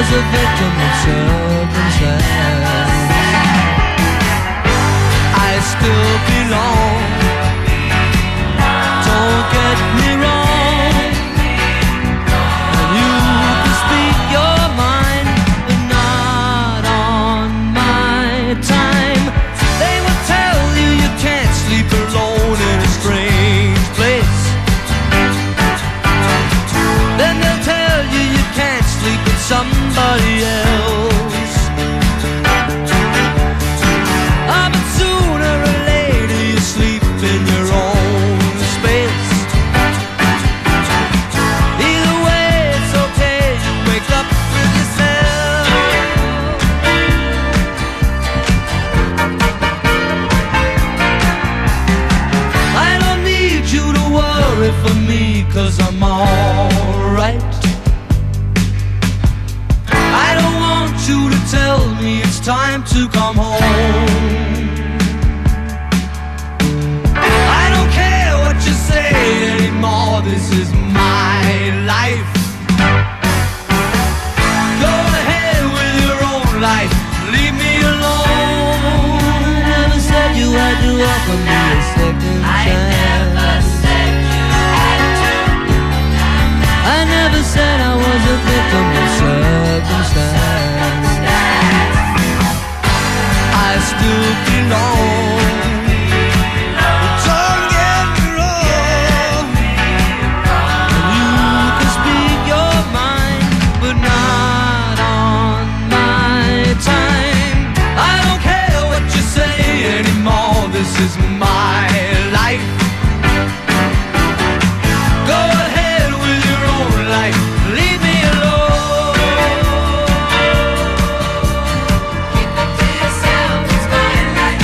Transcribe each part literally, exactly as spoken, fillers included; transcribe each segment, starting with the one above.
was a victim of circumstance. I still belong, don't get me wrong. And you can speak your mind, but not on my time. They will tell you you can't sleep alone in a strange place. Then they'll tell you you can't sleep with somebody else. Ah, but sooner or later you sleep in your own space. Either way it's okay, you wake up with yourself. I don't need you to worry for me, 'cause I'm alright. I don't want you to tell me it's time to come home. I don't care what you say anymore, this is my life. Go ahead with your own life, leave me alone. I never said you had to offer me a second chance. I never said I was a victim of circumstance. I still belong, don't get me wrong. You can speak your mind, but not on my time. I don't care what you say anymore, this is my life. Go ahead with your own life, leave me alone. Keep it to yourself, it's my life.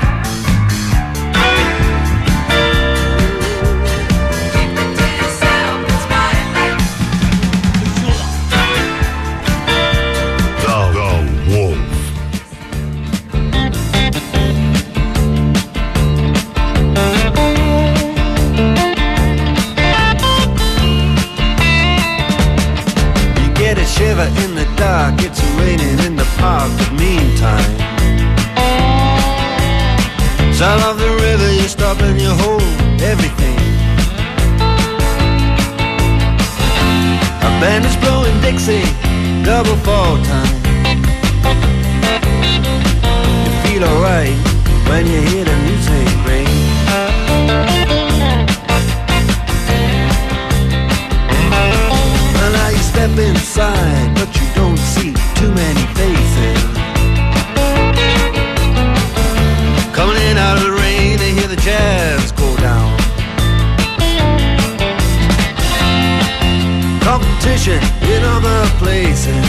Keep it to yourself, it's my life. The, the Wolf. Shiver in the dark, it's raining in the park, but meantime south of the river you stop and you hold everything. A band is blowing Dixie, double fall time. You feel alright when you hear the music ring. Step inside, but you don't see too many faces. Coming in out of the rain to hear the jazz go down. Competition in other places,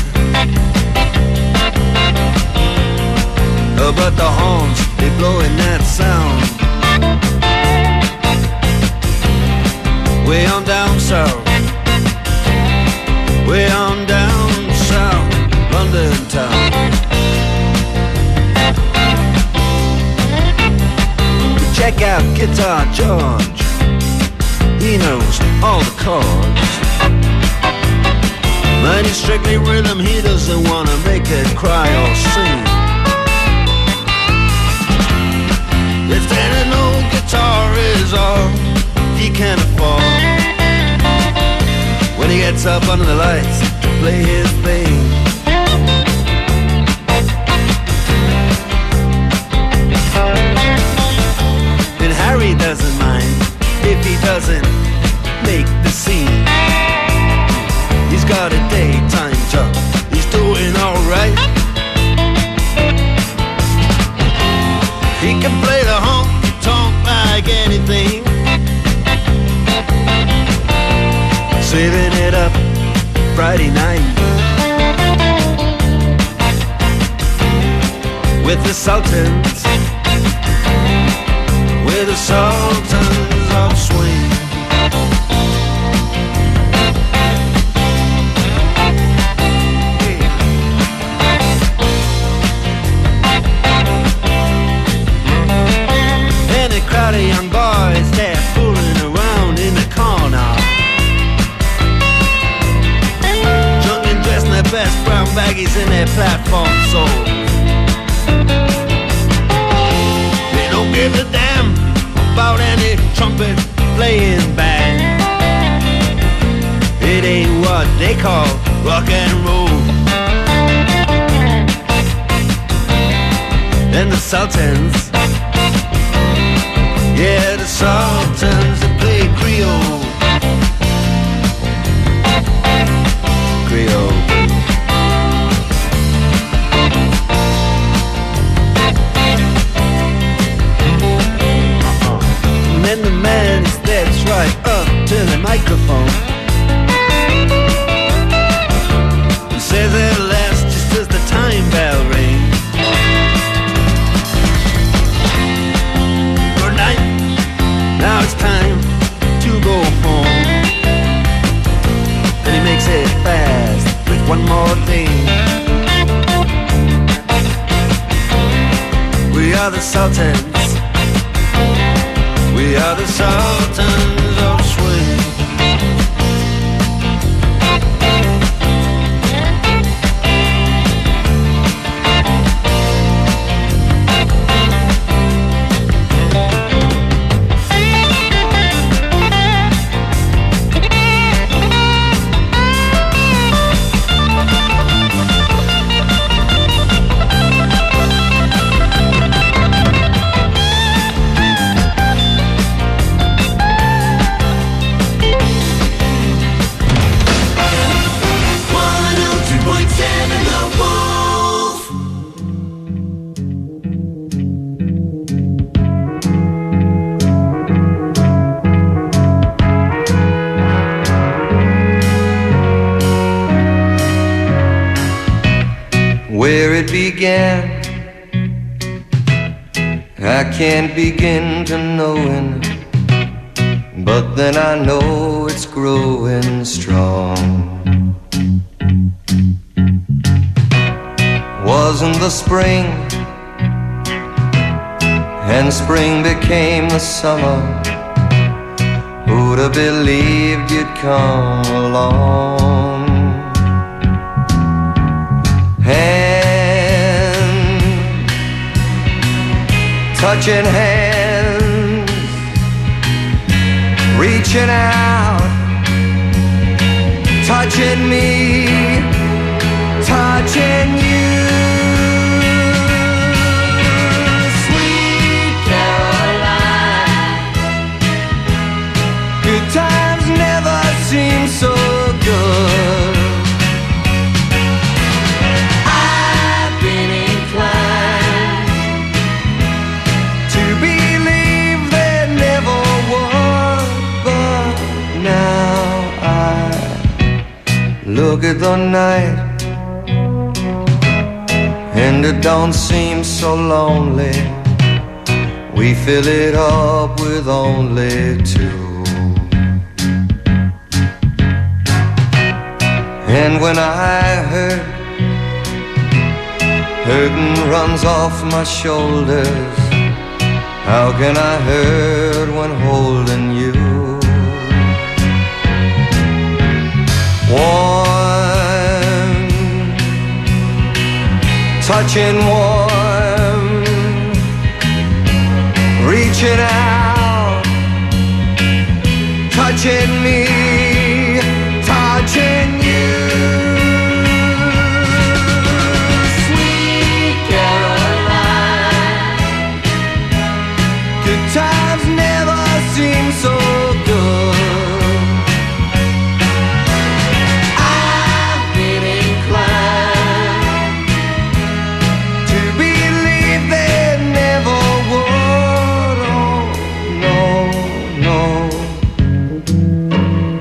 oh, but the horns, they blowing that sound. Way on down south, way on down south, London town. Check out Guitar George, he knows all the chords. But he's strictly rhythm, he doesn't wanna make it cry or sing. If then an old guitar is all he can afford, when he gets up under the lights to play his thing, then Harry doesn't mind if he doesn't make the scene. He's got a daytime job, he's doing alright. He can play the honky-tonk like anything, saving it up Friday night with the Sultans, with the Sultans of Swing. Any crowd of young boys, they're fooling around in the corner, drunk and dressed in their best brown bag microphone sold. They don't give a damn about any trumpet playing band. It ain't what they call rock and roll. And the Sultans, yeah, the Sultans that play Creole. Creole. And then the man he steps right up to the microphone and says at last, just as the time bell rings, good night, now it's time to go home. And he makes it fast with one more thing. We are the Sultans, we are the Sultans of Swing. Began, I can't begin to knowing, but then I know it's growing strong. Wasn't the spring, and spring became the summer. Who'd have believed you'd come along? Touching hands, reaching out, touching me, touching you. Sweet Caroline, good times never seem so good. I've been inclined to believe there never was, but now I look at the night and it don't seem so lonely. We fill it up with only two. And when I hurt, hurting runs off my shoulders. How can I hurt when holding you? Warm, touching warm, reaching out, touching me, touching you. Sweet Caroline, good times never seem so good. I've been inclined to believe there never would. Oh, no, no.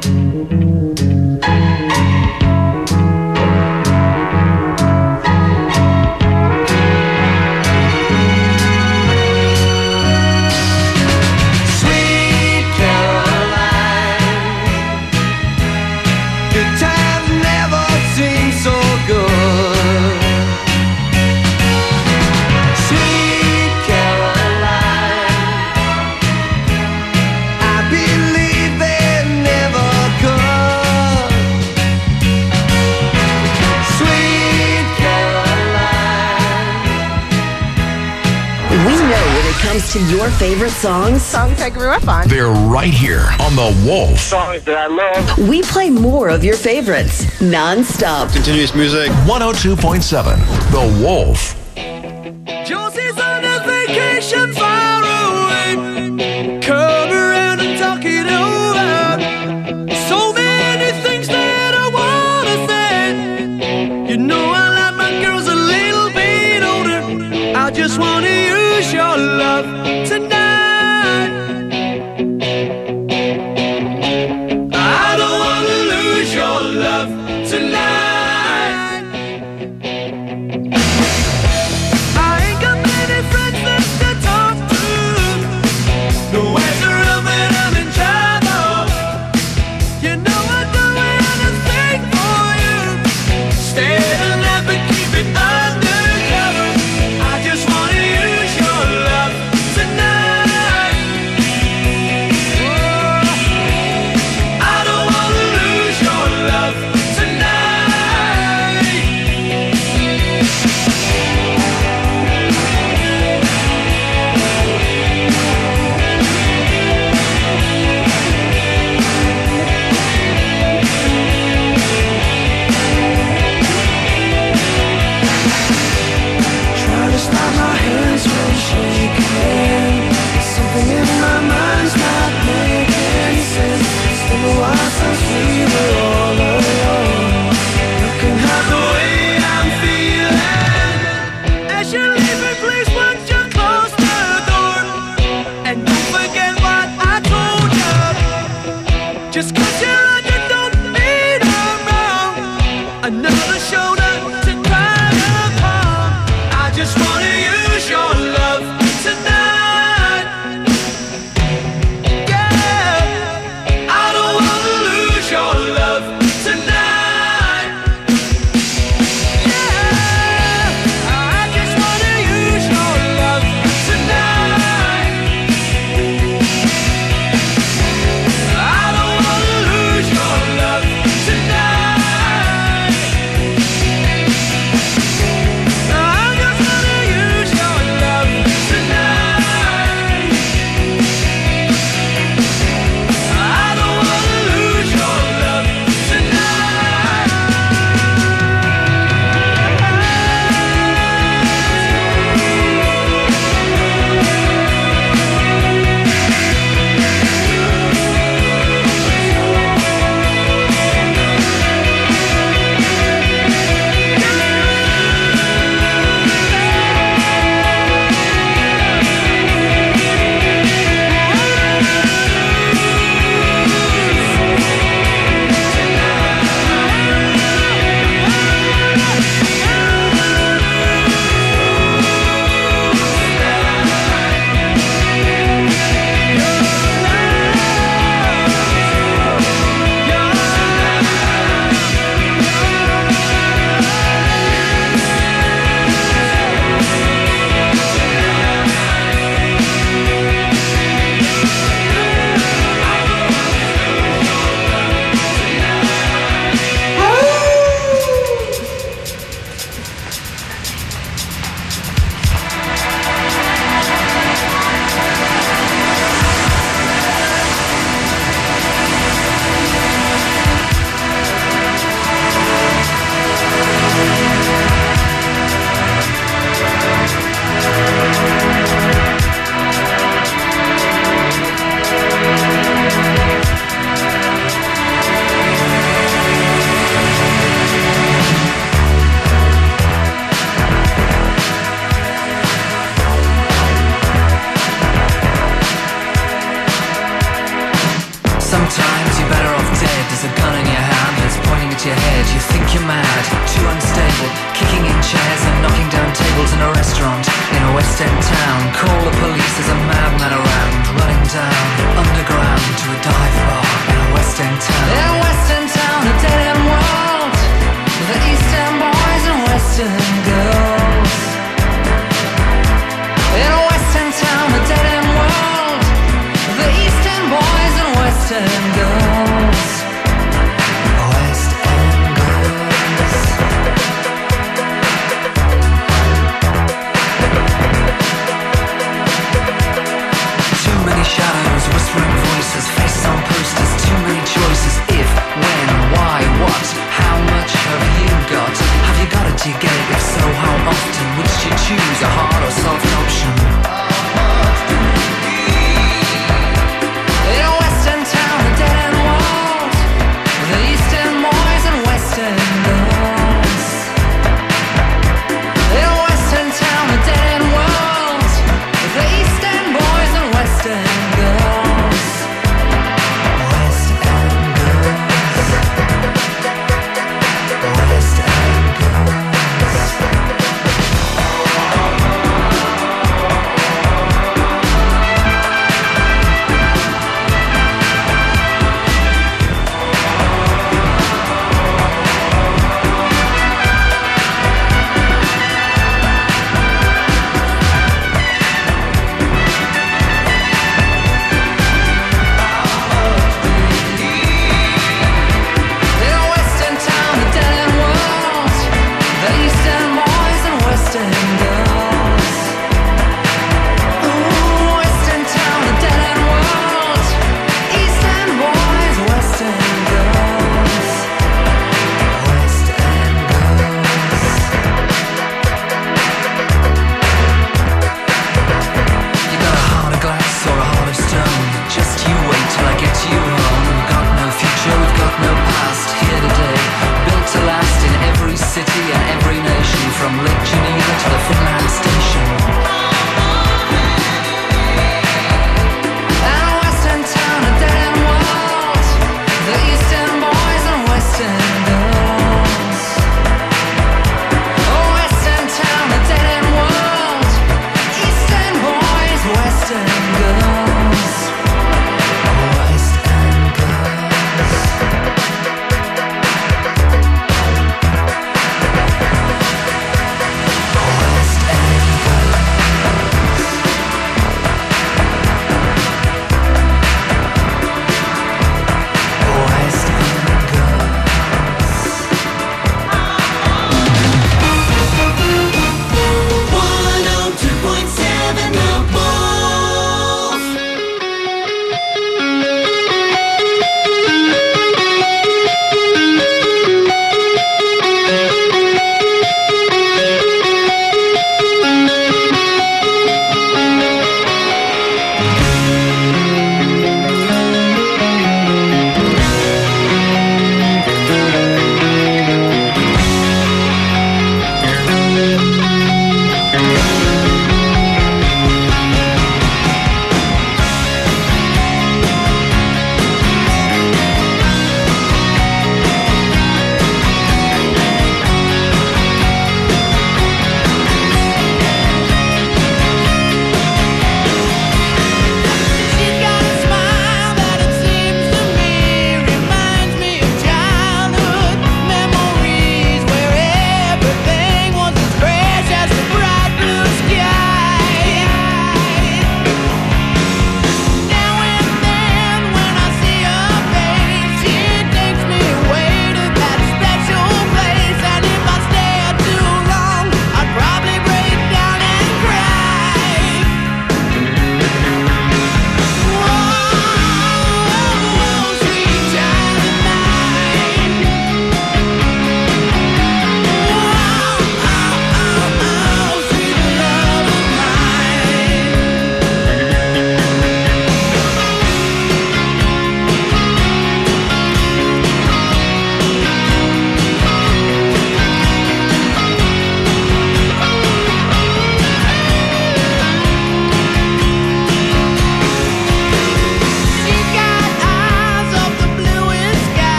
comes to your favorite songs, songs I grew up on, they're right here on The Wolf. Songs that I love. we play more of your favorites non-stop. Continuous music. one oh two point seven The Wolf. Josie's on a vacation far away. Come around and talk it over. So many things that I wanna say. You know I like my girls a little bit older. I just wanna use your love tonight. I don't wanna lose your love tonight.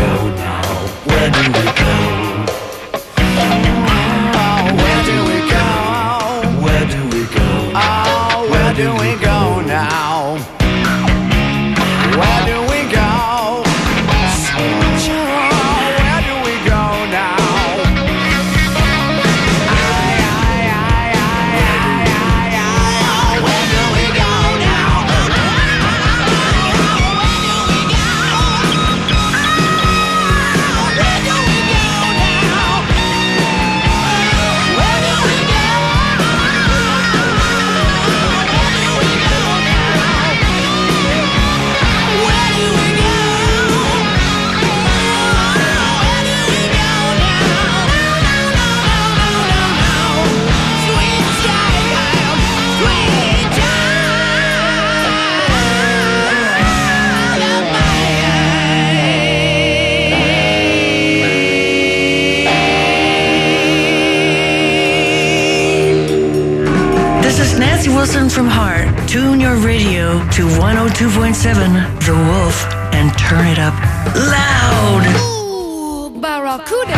go now? Where do we go? Oh, where do we go? Where do we go? Oh, where do we go now? Where do we go? Where do we go now? Aye, aye, aye, aye, aye, aye, aye. Where do we go now? Where do we go? Where do we go now? Where do we go? Where do we go now? Where do we go? This is Nancy Wilson from Heart. Tune your radio to one oh two point seven The Wolf and turn it up loud. Ooh, Barracuda.